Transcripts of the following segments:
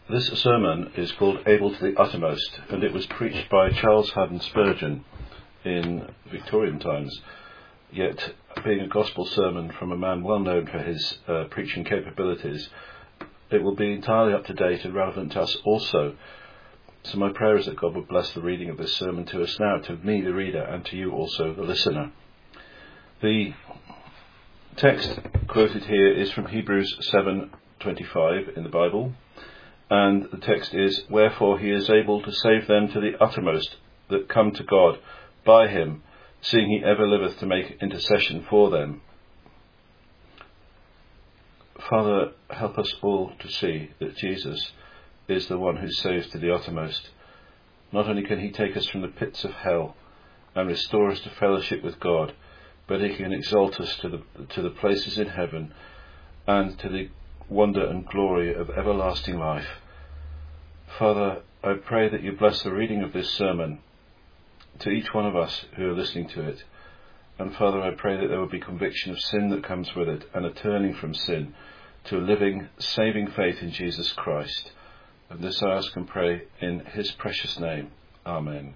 This sermon is called Able to the Uttermost, and it was preached by Charles Haddon Spurgeon in Victorian times, yet being a gospel sermon from a man well known for his preaching capabilities, it will be entirely up to date and relevant to us also. So my prayer is that God would bless the reading of this sermon to us now, to me the reader, and to you also the listener. The text quoted here is from Hebrews 7:25 in the Bible, and the text is, "Wherefore he is able to save them to the uttermost that come to God by him, seeing he ever liveth to make intercession for them." Father, help us all to see that Jesus is the one who saves to the uttermost. Not only can he take us from the pits of hell and restore us to fellowship with God, but he can exalt us to the places in heaven and to the wonder and glory of everlasting life. Father, I pray that you bless the reading of this sermon to each one of us who are listening to it. And Father, I pray that there will be conviction of sin that comes with it, and a turning from sin to a living, saving faith in Jesus Christ. And this I ask and pray in his precious name. Amen.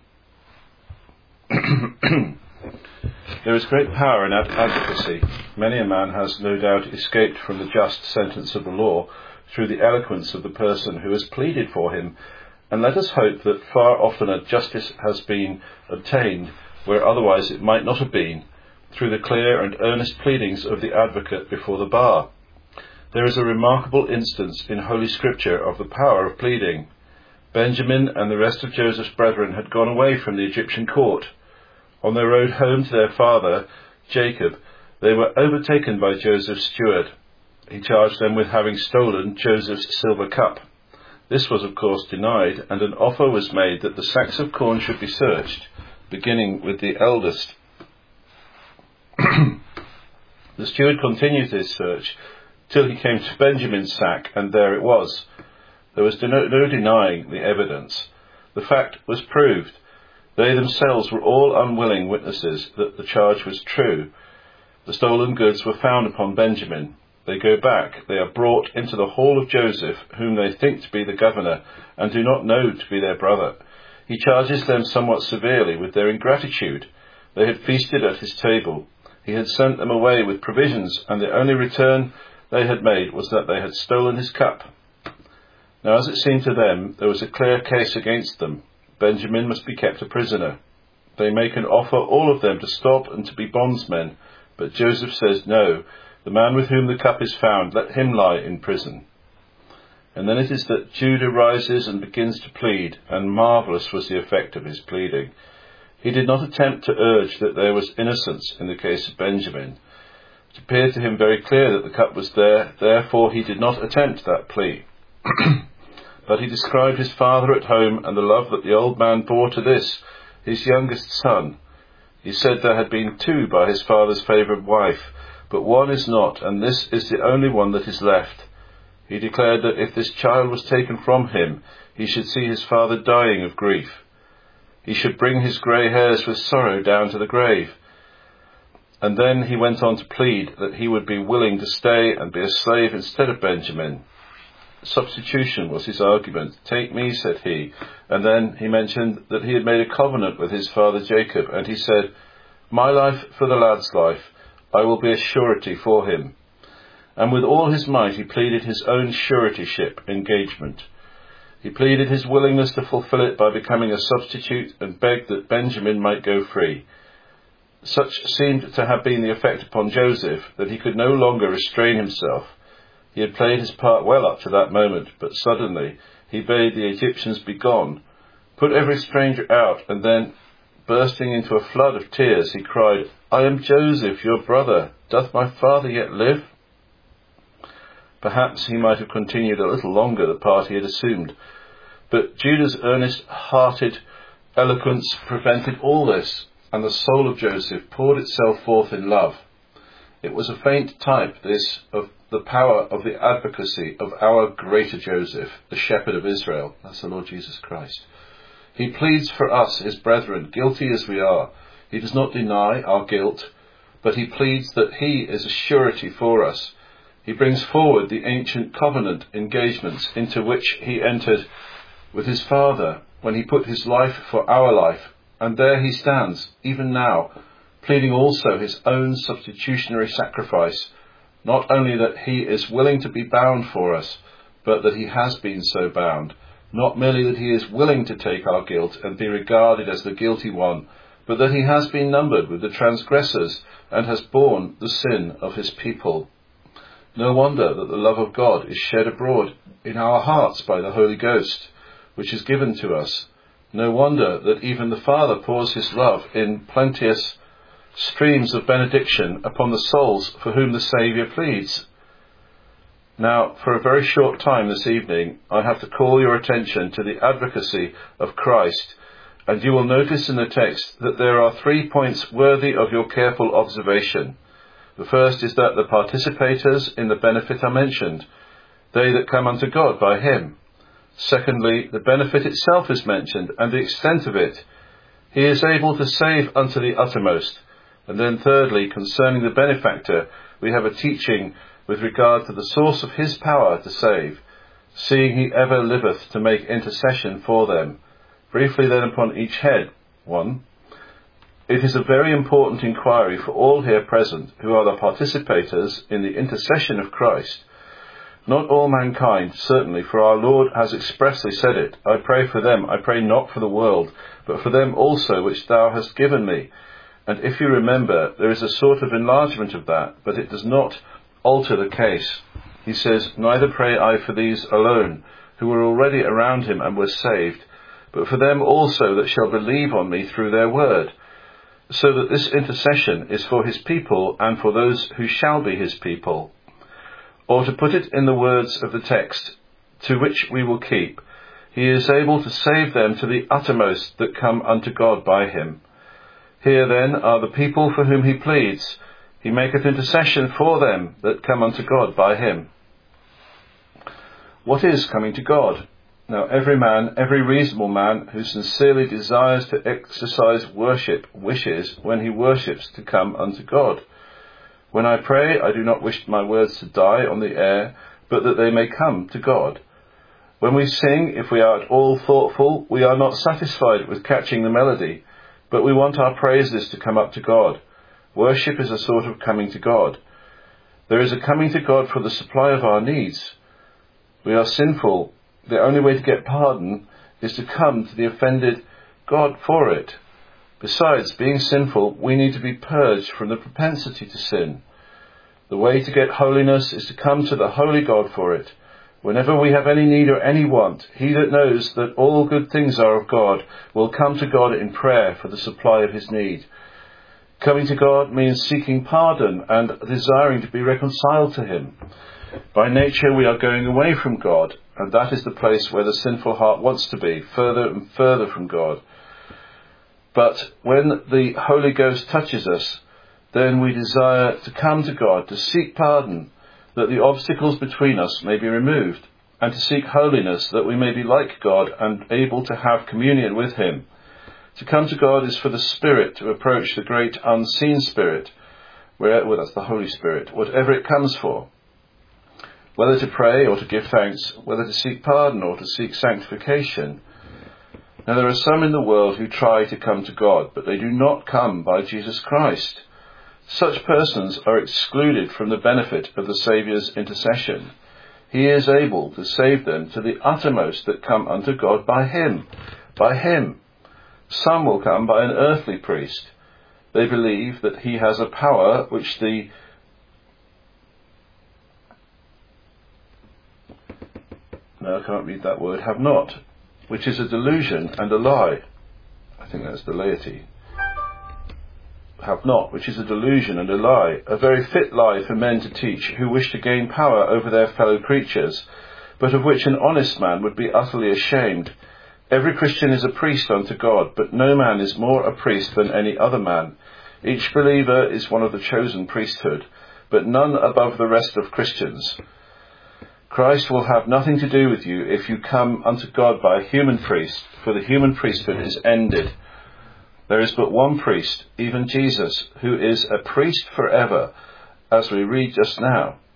There is great power in advocacy. Many a man has no doubt escaped from the just sentence of the law through the eloquence of the person who has pleaded for him, and let us hope that far oftener justice has been obtained where otherwise it might not have been, through the clear and earnest pleadings of the advocate before the bar. There is a remarkable instance in Holy Scripture of the power of pleading. Benjamin and the rest of Joseph's brethren had gone away from the Egyptian court. On their road home to their father, Jacob, they were overtaken by Joseph's steward. He charged them with having stolen Joseph's silver cup. This was, of course, denied, and an offer was made that the sacks of corn should be searched, beginning with the eldest. The steward continued his search till he came to Benjamin's sack, and there it was. There was no denying the evidence. The fact was proved. They themselves were all unwilling witnesses that the charge was true. The stolen goods were found upon Benjamin. They go back. They are brought into the hall of Joseph, whom they think to be the governor, and do not know to be their brother. He charges them somewhat severely with their ingratitude. They had feasted at his table. He had sent them away with provisions, and the only return they had made was that they had stolen his cup. Now, as it seemed to them, there was a clear case against them. Benjamin must be kept a prisoner. They make an offer, all of them, to stop and to be bondsmen, but Joseph says, "No, the man with whom the cup is found, let him lie in prison." And then it is that Judah rises and begins to plead, and marvellous was the effect of his pleading. He did not attempt to urge that there was innocence in the case of Benjamin. It appeared to him very clear that the cup was there, therefore he did not attempt that plea. But he described his father at home and the love that the old man bore to this, his youngest son. He said there had been two by his father's favoured wife, but one is not, and this is the only one that is left. He declared that if this child was taken from him, he should see his father dying of grief. He should bring his grey hairs with sorrow down to the grave. And then he went on to plead that he would be willing to stay and be a slave instead of Benjamin. Substitution was his argument. "Take me," said he. And then he mentioned that he had made a covenant with his father Jacob, and he said, "My life for the lad's life, I will be a surety for him." And with all his might he pleaded his own suretyship engagement. He pleaded his willingness to fulfill it by becoming a substitute, and begged that Benjamin might go free. Such seemed to have been the effect upon Joseph that he could no longer restrain himself. He had played his part well up to that moment, but suddenly he bade the Egyptians be gone, put every stranger out, and then, bursting into a flood of tears, he cried, "I am Joseph, your brother. Doth my father yet live?" Perhaps he might have continued a little longer the part he had assumed, but Judah's earnest-hearted eloquence prevented all this, and the soul of Joseph poured itself forth in love. It was a faint type, this, of the power of the advocacy of our greater Joseph, the shepherd of Israel. That's the Lord Jesus Christ. He pleads for us, his brethren, guilty as we are. He does not deny our guilt, but he pleads that he is a surety for us. He brings forward the ancient covenant engagements into which he entered with his Father when he put his life for our life, and there he stands, even now, pleading also his own substitutionary sacrifice, not only that he is willing to be bound for us, but that he has been so bound, not merely that he is willing to take our guilt and be regarded as the guilty one, but that he has been numbered with the transgressors and has borne the sin of his people. No wonder that the love of God is shed abroad in our hearts by the Holy Ghost, which is given to us. No wonder that even the Father pours his love in plenteous streams of benediction upon the souls for whom the Saviour pleads. Now, for a very short time this evening, I have to call your attention to the advocacy of Christ, and you will notice in the text that there are 3 points worthy of your careful observation. The first is that the participators in the benefit are mentioned, they that come unto God by him. Secondly, the benefit itself is mentioned, and the extent of it. He is able to save unto the uttermost. And then thirdly, concerning the benefactor, we have a teaching with regard to the source of his power to save, seeing he ever liveth to make intercession for them. Briefly then upon each head. 1. It is a very important inquiry for all here present who are the participators in the intercession of Christ. Not all mankind, certainly, for our Lord has expressly said it. I pray for them, I pray not for the world, but for them also which thou hast given me. And if you remember, there is a sort of enlargement of that, but it does not alter the case. He says, neither pray I for these alone, who were already around him and were saved, but for them also that shall believe on me through their word. So that this intercession is for his people and for those who shall be his people. Or to put it in the words of the text, to which we will keep, he is able to save them to the uttermost that come unto God by him. Here then are the people for whom he pleads. He maketh intercession for them that come unto God by him. What is coming to God? Now every man, every reasonable man who sincerely desires to exercise worship wishes, when he worships, to come unto God. When I pray, I do not wish my words to die on the air, but that they may come to God. When we sing, if we are at all thoughtful, we are not satisfied with catching the melody, but we want our praises to come up to God. Worship is a sort of coming to God. There is a coming to God for the supply of our needs. We are sinful. The only way to get pardon is to come to the offended God for it. Besides, being sinful, we need to be purged from the propensity to sin. The way to get holiness is to come to the holy God for it. Whenever we have any need or any want, he that knows that all good things are of God will come to God in prayer for the supply of his need. Coming to God means seeking pardon and desiring to be reconciled to him. By nature we are going away from God, and that is the place where the sinful heart wants to be, further and further from God. But when the Holy Ghost touches us, then we desire to come to God, to seek pardon, that the obstacles between us may be removed, and to seek holiness, that we may be like God and able to have communion with him. To come to God is for the Spirit to approach the great unseen Spirit, that's the Holy Spirit, whatever it comes for. Whether to pray or to give thanks, whether to seek pardon or to seek sanctification. Now there are some in the world who try to come to God, but they do not come by Jesus Christ. Such persons are excluded from the benefit of the Saviour's intercession. He is able to save them to the uttermost that come unto God by him. By him. Some will come by an earthly priest. They believe that he has a power which the I can't read that word, have not, which is a delusion and a lie. I think that's the laity. Have not, which is a delusion and a lie, a very fit lie for men to teach who wish to gain power over their fellow creatures, but of which an honest man would be utterly ashamed. Every Christian is a priest unto God, but no man is more a priest than any other man. Each believer is one of the chosen priesthood, but none above the rest of Christians. Christ will have nothing to do with you if you come unto God by a human priest, for the human priesthood is ended. There is but one priest, even Jesus, who is a priest forever, as we read just now.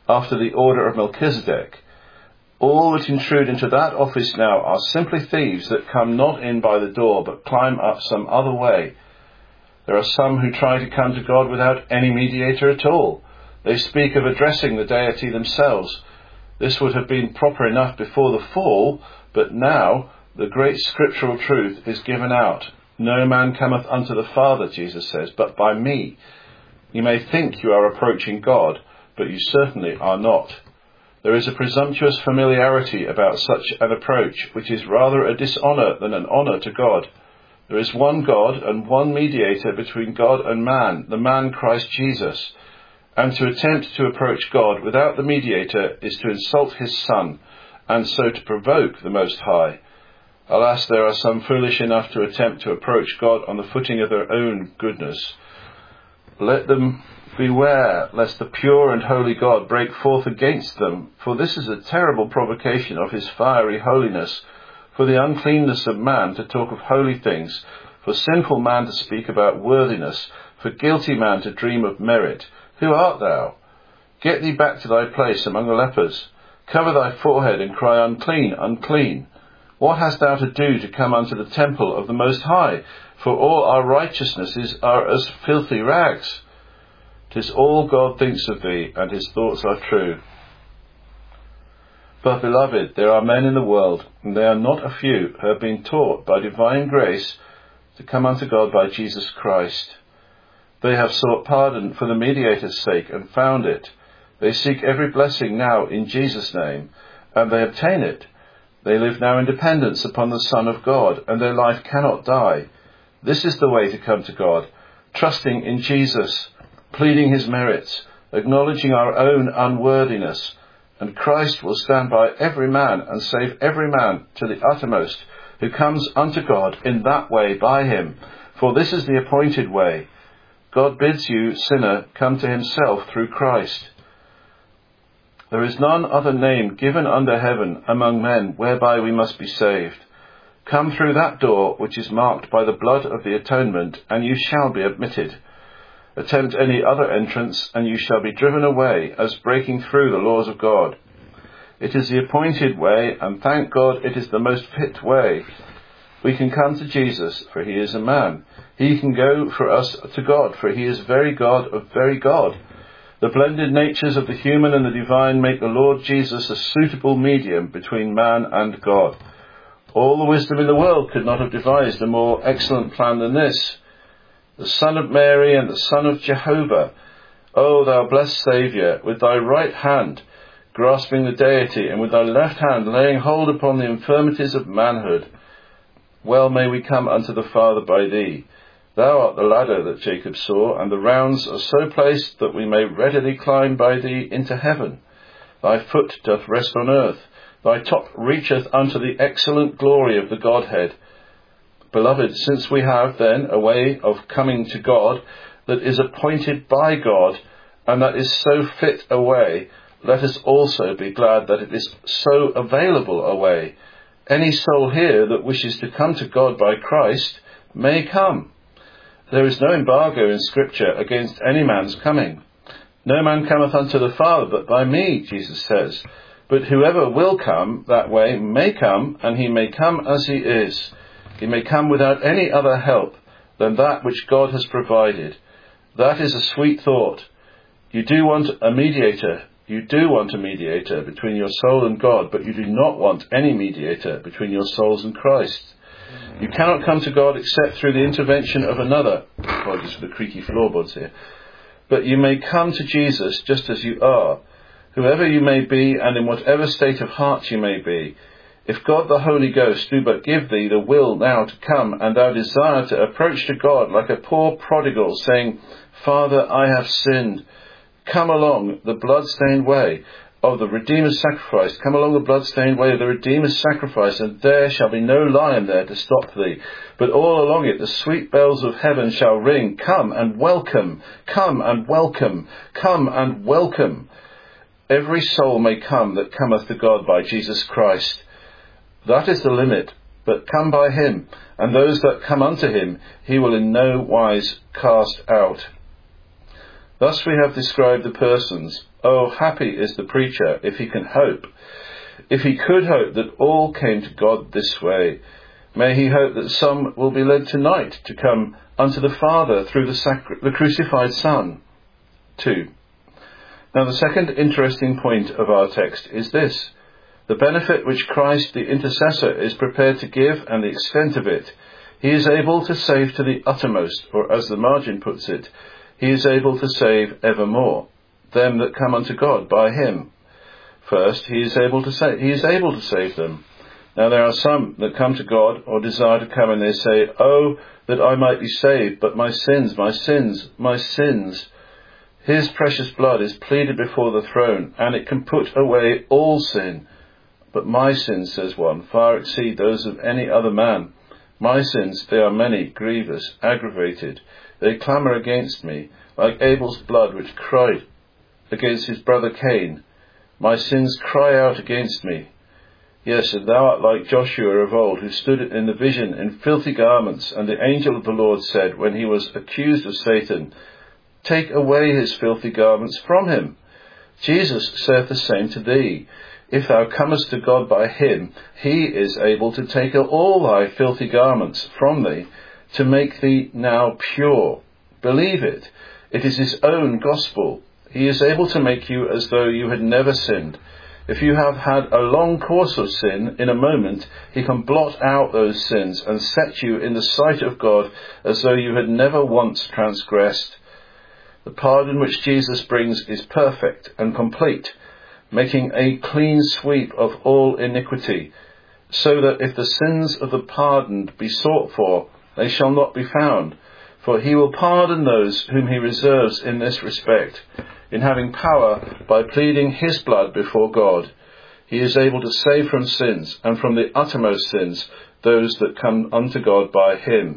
after the order of Melchizedek. All that intrude into that office now are simply thieves that come not in by the door, but climb up some other way. There are some who try to come to God without any mediator at all. They speak of addressing the deity themselves. This would have been proper enough before the fall, but now the great scriptural truth is given out. No man cometh unto the Father, Jesus says, but by me. You may think you are approaching God, but you certainly are not. There is a presumptuous familiarity about such an approach, which is rather a dishonour than an honour to God. There is one God and one mediator between God and man, the man Christ Jesus. And to attempt to approach God without the mediator is to insult his Son, and so to provoke the Most High. Alas, there are some foolish enough to attempt to approach God on the footing of their own goodness. Let them beware lest the pure and holy God break forth against them, for this is a terrible provocation of his fiery holiness, for the uncleanness of man to talk of holy things, for sinful man to speak about worthiness, for guilty man to dream of merit. Who art thou? Get thee back to thy place among the lepers. Cover thy forehead and cry, Unclean, unclean. What hast thou to do to come unto the temple of the Most High? For all our righteousnesses are as filthy rags. 'Tis all God thinks of thee, and his thoughts are true. But, beloved, there are men in the world, and they are not a few, who have been taught by divine grace to come unto God by Jesus Christ. They have sought pardon for the mediator's sake and found it. They seek every blessing now in Jesus' name, and they obtain it. They live now in dependence upon the Son of God, and their life cannot die. This is the way to come to God, trusting in Jesus, pleading his merits, acknowledging our own unworthiness, and Christ will stand by every man and save every man to the uttermost who comes unto God in that way by him. For this is the appointed way. God bids you, sinner, come to himself through Christ. There is none other name given under heaven among men whereby we must be saved. Come through that door which is marked by the blood of the atonement, and you shall be admitted. Attempt any other entrance, and you shall be driven away as breaking through the laws of God. It is the appointed way, and thank God it is the most fit way. We can come to Jesus, for he is a man. He can go for us to God, for he is very God of very God. The blended natures of the human and the divine make the Lord Jesus a suitable medium between man and God. All the wisdom in the world could not have devised a more excellent plan than this. The Son of Mary and the Son of Jehovah, O thou blessed Saviour, with thy right hand grasping the deity, and with thy left hand laying hold upon the infirmities of manhood, well may we come unto the Father by thee. Thou art the ladder that Jacob saw, and the rounds are so placed that we may readily climb by thee into heaven. Thy foot doth rest on earth. Thy top reacheth unto the excellent glory of the Godhead. Beloved, since we have then a way of coming to God that is appointed by God, and that is so fit a way, let us also be glad that it is so available a way. Any soul here that wishes to come to God by Christ may come. There is no embargo in Scripture against any man's coming. No man cometh unto the Father but by me, Jesus says. But whoever will come that way may come, and he may come as he is. He may come without any other help than that which God has provided. That is a sweet thought. You do want a mediator. You do want a mediator between your soul and God, but you do not want any mediator between your souls and Christ. You cannot come to God except through the intervention of another. Apologies for the creaky floorboards here. But you may come to Jesus just as you are, whoever you may be and in whatever state of heart you may be. If God the Holy Ghost do but give thee the will now to come, and thou desire to approach to God like a poor prodigal, saying, Father, I have sinned, come along the blood-stained way of the Redeemer's sacrifice. Come along the blood-stained way of the Redeemer's sacrifice, and there shall be no lion there to stop thee. But all along it the sweet bells of heaven shall ring. Come and welcome, come and welcome, come and welcome. Every soul may come that cometh to God by Jesus Christ. That is the limit, but come by him, and those that come unto him he will in no wise cast out. Thus we have described the persons Oh, happy is the preacher if he can hope. If he could hope that all came to God this way, may he hope that some will be led tonight to come unto the Father through the crucified Son. 2. Now the second interesting point of our text is this: the benefit which Christ the intercessor is prepared to give and the extent of it. He is able to save to the uttermost, or as the margin puts it, he is able to save evermore them that come unto God by him. First, he is able to save them. Now there are some that come to God or desire to come, and they say, "Oh, that I might be saved, but my sins, my sins, my sins." His precious blood is pleaded before the throne, and it can put away all sin. But my sins, says one, far exceed those of any other man. My sins, they are many, grievous, aggravated. They clamour against me, like Abel's blood which cried against his brother Cain. My sins cry out against me. Yes, and thou art like Joshua of old, who stood in the vision in filthy garments, and the angel of the Lord said, when he was accused of Satan, "Take away his filthy garments from him." Jesus saith the same to thee. If thou comest to God by him, he is able to take all thy filthy garments from thee, to make thee now pure. Believe it. It is his own gospel. He is able to make you as though you had never sinned. If you have had a long course of sin, in a moment he can blot out those sins and set you in the sight of God as though you had never once transgressed. The pardon which Jesus brings is perfect and complete, making a clean sweep of all iniquity, so that if the sins of the pardoned be sought for, they shall not be found. For he will pardon those whom he reserves in this respect, in having power by pleading his blood before God. He is able to save from sins, and from the uttermost sins, those that come unto God by him.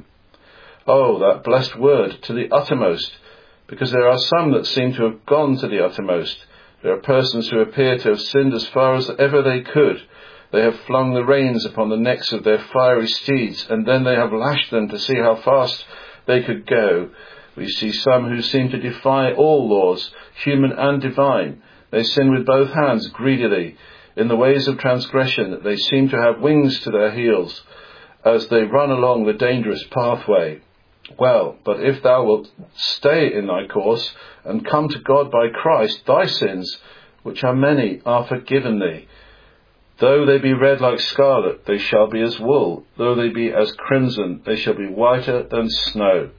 Oh, that blessed word, to the uttermost, because there are some that seem to have gone to the uttermost. There are persons who appear to have sinned as far as ever they could. They have flung the reins upon the necks of their fiery steeds, and then they have lashed them to see how fast they could go. We see some who seem to defy all laws, human and divine. They sin with both hands greedily. In the ways of transgression, they seem to have wings to their heels as they run along the dangerous pathway. Well, but if thou wilt stay in thy course and come to God by Christ, thy sins, which are many, are forgiven thee. Though they be red like scarlet, they shall be as wool. Though they be as crimson, they shall be whiter than snow.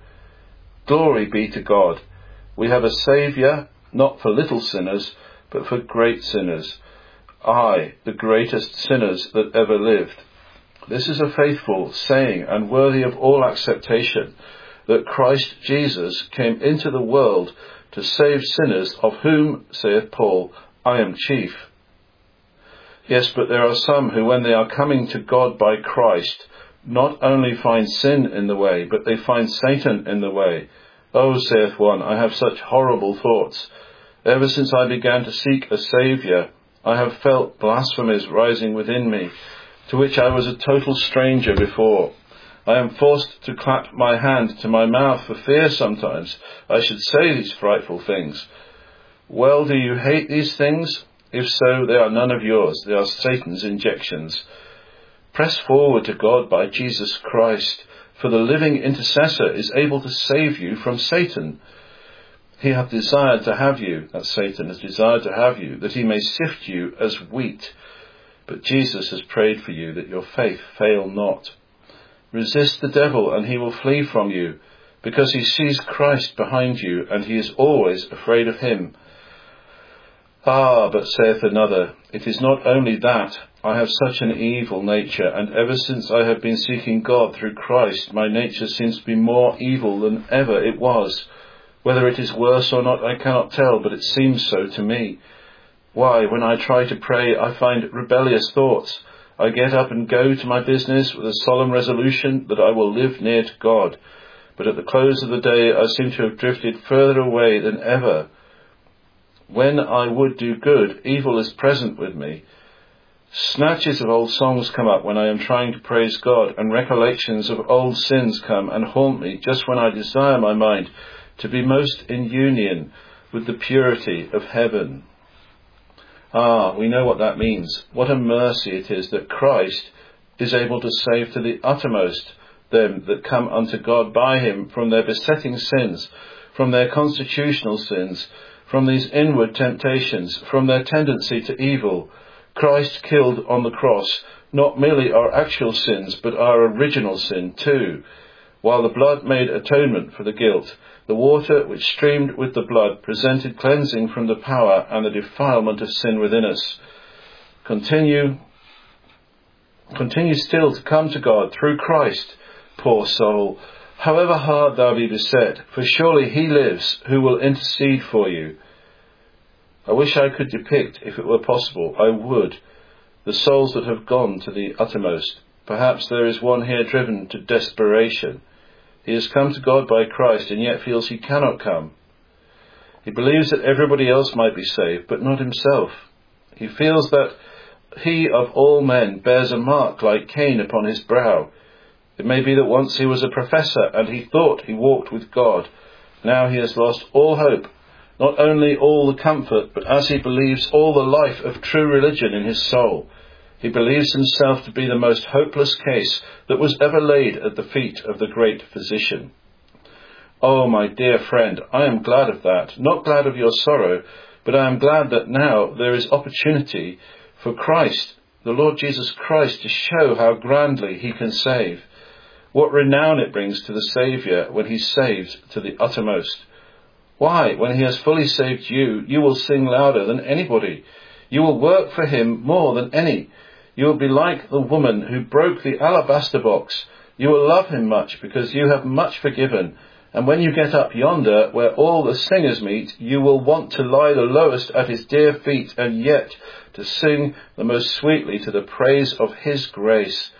Glory be to God. We have a Saviour, not for little sinners, but for great sinners. Aye, the greatest sinners that ever lived. This is a faithful saying and worthy of all acceptation, that Christ Jesus came into the world to save sinners, of whom, saith Paul, I am chief. Yes, but there are some who, when they are coming to God by Christ, not only find sin in the way, but they find Satan in the way. Oh, saith one, I have such horrible thoughts. Ever since I began to seek a Saviour, I have felt blasphemies rising within me, to which I was a total stranger before. I am forced to clap my hand to my mouth for fear sometimes I should say these frightful things. Well, do you hate these things? If so, they are none of yours. They are Satan's injections. Press forward to God by Jesus Christ, for the living intercessor is able to save you from Satan. He hath desired to have you, that Satan has desired to have you, that he may sift you as wheat. But Jesus has prayed for you, that your faith fail not. Resist the devil, and he will flee from you, because he sees Christ behind you, and he is always afraid of him. Ah, but saith another, it is not only that. I have such an evil nature, and ever since I have been seeking God through Christ, my nature seems to be more evil than ever it was. Whether it is worse or not, I cannot tell, but it seems so to me. Why, when I try to pray, I find rebellious thoughts. I get up and go to my business with a solemn resolution that I will live near to God. But at the close of the day, I seem to have drifted further away than ever. When I would do good, evil is present with me. Snatches of old songs come up when I am trying to praise God, and recollections of old sins come and haunt me just when I desire my mind to be most in union with the purity of heaven. We know what that means. What a mercy it is that Christ is able to save to the uttermost them that come unto God by him from their besetting sins, from their constitutional sins, from these inward temptations, from their tendency to evil. Christ killed on the cross not merely our actual sins, but our original sin too. While the blood made atonement for the guilt, the water which streamed with the blood presented cleansing from the power and the defilement of sin within us. Continue still to come to God through Christ, poor soul, however hard thou be beset, for surely he lives who will intercede for you. I wish I could depict, if it were possible, I would, the souls that have gone to the uttermost. Perhaps there is one here driven to desperation. He has come to God by Christ and yet feels he cannot come. He believes that everybody else might be saved, but not himself. He feels that he of all men bears a mark like Cain upon his brow. It may be that once he was a professor and he thought he walked with God. Now he has lost all hope, not only all the comfort, but as he believes all the life of true religion in his soul. He believes himself to be the most hopeless case that was ever laid at the feet of the great physician. Oh, my dear friend, I am glad of that, not glad of your sorrow, but I am glad that now there is opportunity for Christ, the Lord Jesus Christ, to show how grandly he can save. What renown it brings to the Saviour when he saves to the uttermost. Why, when he has fully saved you, you will sing louder than anybody. You will work for him more than any. You will be like the woman who broke the alabaster box. You will love him much because you have much forgiven. And when you get up yonder, where all the singers meet, you will want to lie the lowest at his dear feet, and yet to sing the most sweetly to the praise of his grace.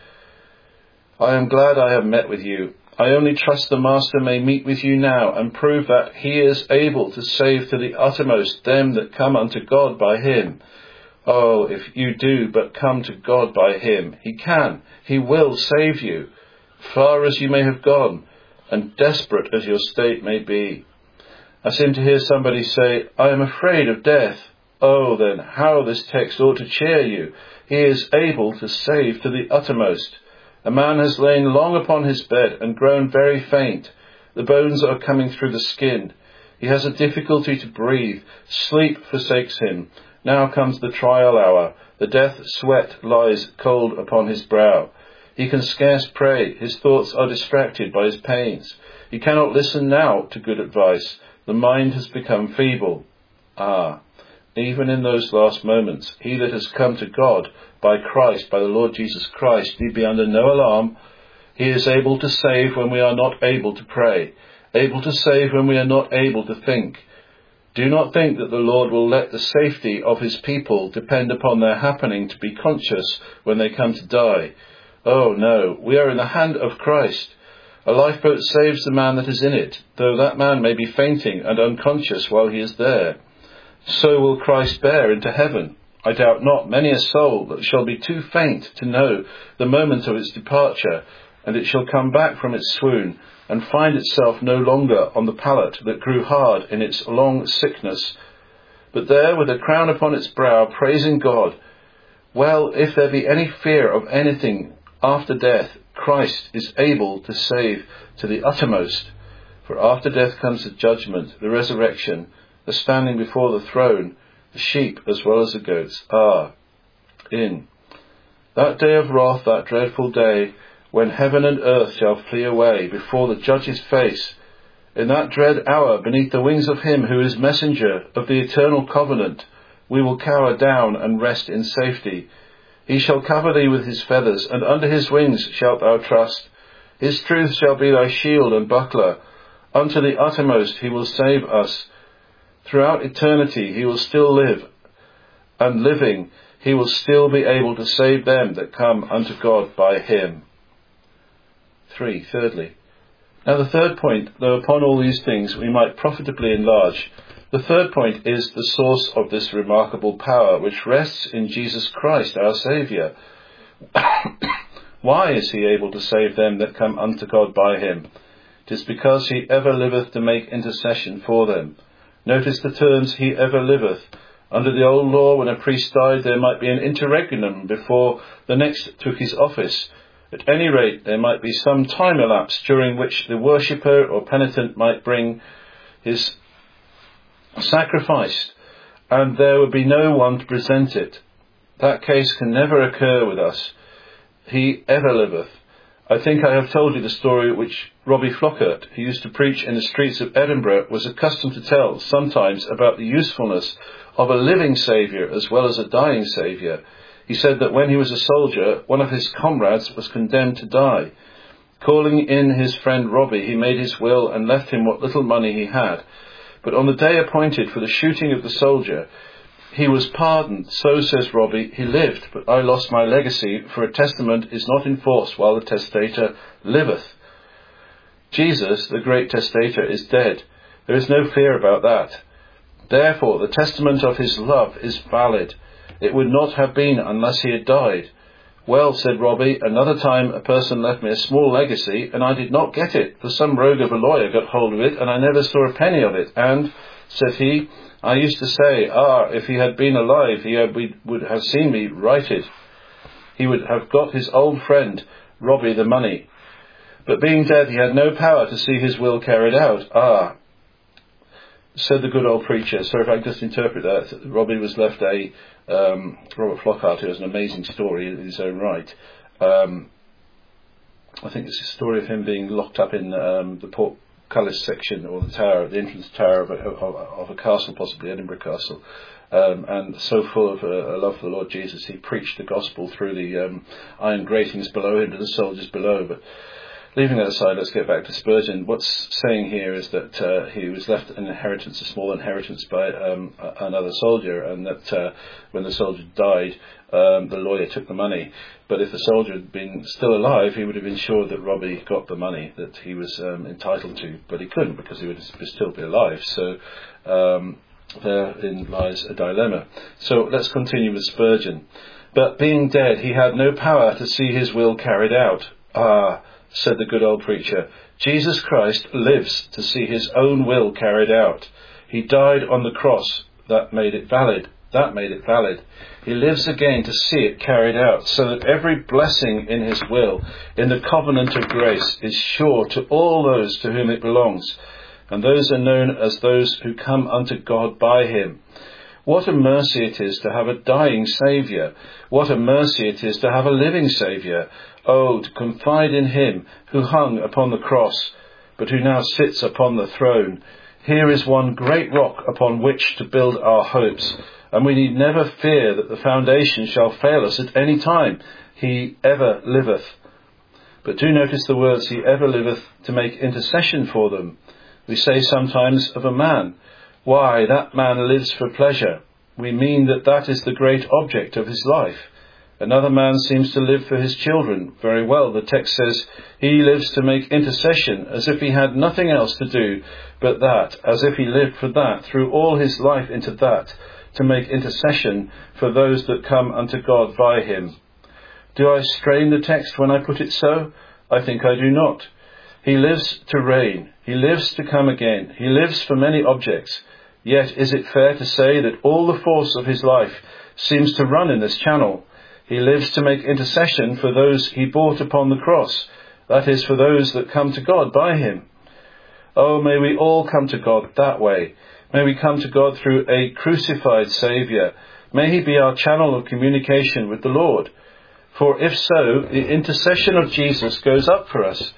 I am glad I have met with you. I only trust the Master may meet with you now, and prove that he is able to save to the uttermost them that come unto God by him. Oh, if you do but come to God by him, he can, he will save you, far as you may have gone, and desperate as your state may be. I seem to hear somebody say, I am afraid of death. Oh, then, how this text ought to cheer you. He is able to save to the uttermost. A man has lain long upon his bed and grown very faint. The bones are coming through the skin. He has a difficulty to breathe. Sleep forsakes him. Now comes the trial hour. The death sweat lies cold upon his brow. He can scarce pray. His thoughts are distracted by his pains. He cannot listen now to good advice. The mind has become feeble. Even in those last moments, he that has come to God by Christ, by the Lord Jesus Christ, need be under no alarm. He is able to save when we are not able to pray, able to save when we are not able to think. Do not think that the Lord will let the safety of his people depend upon their happening to be conscious when they come to die. Oh no, we are in the hand of Christ. A lifeboat saves the man that is in it, though that man may be fainting and unconscious while he is there. So will Christ bear into heaven. I doubt not many a soul that shall be too faint to know the moment of its departure, and it shall come back from its swoon, and find itself no longer on the pallet that grew hard in its long sickness, but there with a crown upon its brow, praising God. Well, if there be any fear of anything after death, Christ is able to save to the uttermost. For after death comes the judgment, the resurrection, the standing before the throne, the sheep as well as the goats. In that day of wrath, that dreadful day, when heaven and earth shall flee away before the judge's face, in that dread hour, beneath the wings of him who is messenger of the eternal covenant, we will cower down and rest in safety. He shall cover thee with his feathers, and under his wings shalt thou trust. His truth shall be thy shield and buckler. Unto the uttermost he will save us. Throughout eternity he will still live, and living he will still be able to save them that come unto God by him. Thirdly. Now the third point, though upon all these things we might profitably enlarge, the third point is the source of this remarkable power, which rests in Jesus Christ our Saviour. Why is he able to save them that come unto God by him? It is because he ever liveth to make intercession for them. Notice the terms, he ever liveth, Under the old law, when a priest died, there might be an interregnum before the next took his office. At any rate, there might be some time elapsed during which the worshipper or penitent might bring his sacrifice, and there would be no one to present it. That case can never occur with us. He ever liveth. I think I have told you the story which Robbie Flockart, who used to preach in the streets of Edinburgh, was accustomed to tell sometimes about the usefulness of a living Saviour as well as a dying Saviour. He said that when he was a soldier, one of his comrades was condemned to die. Calling in his friend Robbie, he made his will and left him what little money he had. But on the day appointed for the shooting of the soldier, he was pardoned. So, says Robbie, he lived, but I lost my legacy, for a testament is not enforced while the testator liveth. Jesus, the great testator, is dead. There is no fear about that. Therefore, the testament of his love is valid. It would not have been unless he had died. Well, said Robbie, another time a person left me a small legacy, and I did not get it, for some rogue of a lawyer got hold of it, and I never saw a penny of it. And, said he, I used to say, if he had been alive, would have seen me righted. He would have got his old friend, Robbie, the money. But being dead, he had no power to see his will carried out. Said the good old preacher. So if I can just interpret that, Robbie was left Robert Flockart, who has an amazing story in his own right. I think it's a story of him being locked up in the portcullis section, or the tower, the entrance tower of a castle, possibly Edinburgh Castle. And so full of a love for the Lord Jesus, he preached the gospel through the iron gratings below him to the soldiers below. But leaving that aside, let's get back to Spurgeon. What's saying here is that he was left an inheritance, a small inheritance, by another soldier, and that when the soldier died, the lawyer took the money. But if the soldier had been still alive, he would have ensured that Robbie got the money that he was entitled to, but he couldn't because he would still be alive. So therein lies a dilemma. So let's continue with Spurgeon. But being dead, he had no power to see his will carried out. Said the good old preacher, Jesus Christ lives to see his own will carried out. He died on the cross. That made it valid. He lives again to see it carried out, so that every blessing in his will, in the covenant of grace, is sure to all those to whom it belongs, and those are known as those who come unto God by him. What a mercy it is to have a dying Saviour. What a mercy it is to have a living Saviour. Oh, to confide in him who hung upon the cross, but who now sits upon the throne. Here is one great rock upon which to build our hopes, and we need never fear that the foundation shall fail us at any time. He ever liveth. But do notice the words, he ever liveth, to make intercession for them. We say sometimes of a man, why, that man lives for pleasure. We mean that is the great object of his life. Another man seems to live for his children. Very well, the text says he lives to make intercession, as if he had nothing else to do but that, as if he lived for that, threw all his life into that, to make intercession for those that come unto God by him. Do I strain the text when I put it so? I think I do not. He lives to reign. He lives to come again. He lives for many objects. Yet is it fair to say that all the force of his life seems to run in this channel? He lives to make intercession for those he bought upon the cross, that is, for those that come to God by him. Oh, may we all come to God that way. May we come to God through a crucified Saviour. May he be our channel of communication with the Lord. For if so, the intercession of Jesus goes up for us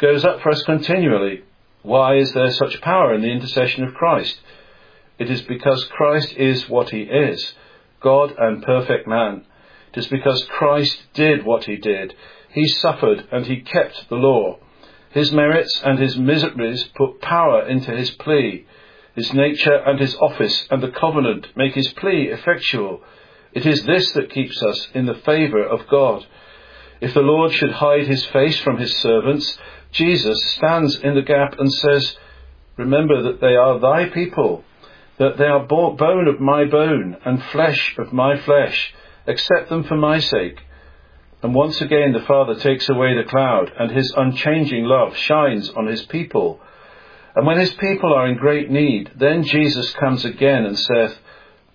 continually. Why is there such power in the intercession of Christ? It is because Christ is what he is, God and perfect man. It is because Christ did what he did. He suffered and he kept the law. His merits and his miseries put power into his plea. His nature and his office and the covenant make his plea effectual. It is this that keeps us in the favour of God. If the Lord should hide his face from his servants, Jesus stands in the gap and says, remember that they are thy people, that they are bone of my bone and flesh of my flesh. Accept them for my sake. And once again the Father takes away the cloud, and his unchanging love shines on his people. And when his people are in great need, then Jesus comes again and saith,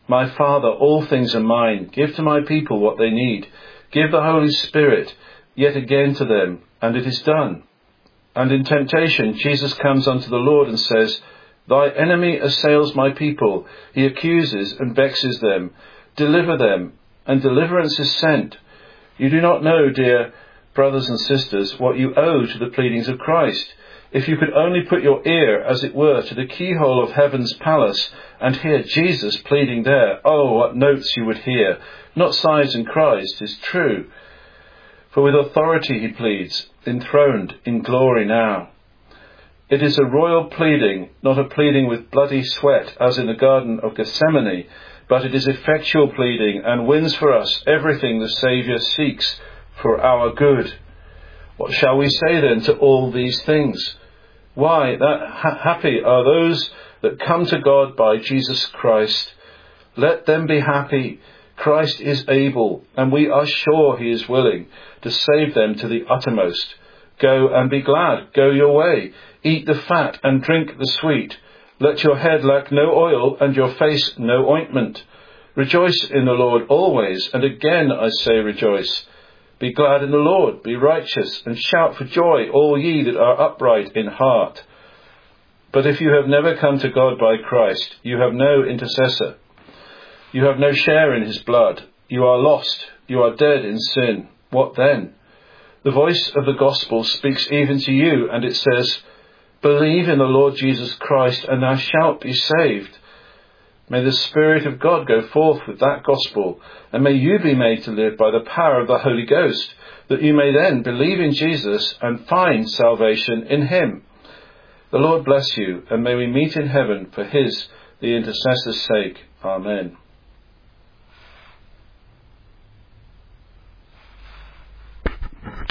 My Father, all things are mine. Give to my people what they need. Give the Holy Spirit yet again to them, and it is done. And in temptation, Jesus comes unto the Lord and says, Thy enemy assails my people. He accuses and vexes them. Deliver them, and deliverance is sent. You do not know, dear brothers and sisters, what you owe to the pleadings of Christ. If you could only put your ear, as it were, to the keyhole of heaven's palace and hear Jesus pleading there, oh, what notes you would hear! Not sighs and cries, 'tis true. For with authority he pleads, enthroned in glory now. It is a royal pleading, not a pleading with bloody sweat, as in the Garden of Gethsemane, but it is effectual pleading and wins for us everything the Saviour seeks for our good. What shall we say then to all these things? Why, that happy are those that come to God by Jesus Christ. Let them be happy. Christ is able, and we are sure he is willing to save them to the uttermost. Go and be glad. Go your way. Eat the fat and drink the sweet. Let your head lack no oil and your face no ointment. Rejoice in the Lord always, and again I say rejoice. Be glad in the Lord, be righteous, and shout for joy, all ye that are upright in heart. But if you have never come to God by Christ, you have no intercessor. You have no share in his blood. You are lost. You are dead in sin. What then? The voice of the gospel speaks even to you, and it says, Believe in the Lord Jesus Christ, and thou shalt be saved. May the Spirit of God go forth with that gospel, and may you be made to live by the power of the Holy Ghost, that you may then believe in Jesus and find salvation in him. The Lord bless you, and may we meet in heaven for his, the intercessor's sake. Amen.